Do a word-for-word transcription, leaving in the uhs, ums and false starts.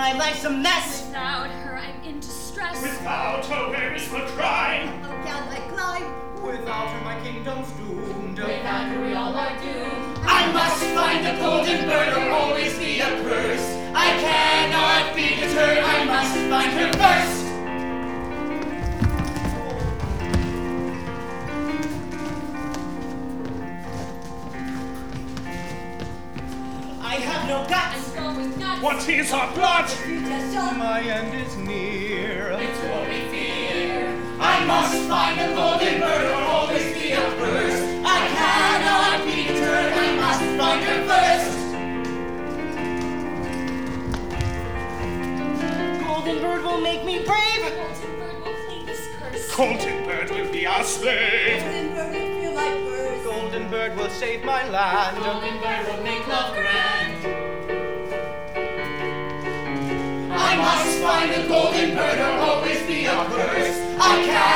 my life's a mess. Without her, I'm in distress. Without her, where is the crime? How can I climb? Without her, my kingdom's doomed. Without her, we all are doomed. I must find the golden bird or always be a curse. I cannot be deterred. I must find her first. I have no guts. I'm going nuts. What is our plot? My end is near. It's what we fear. I must find the golden bird or always be a curse. I cannot be deterred. I must find her first. Golden bird will make me brave. Golden bird will clean this curse. Golden bird will be our slave. Golden bird will feel like birds. Golden bird will save my land. Golden bird will make love grand. I must find the golden bird or always be a curse. I can't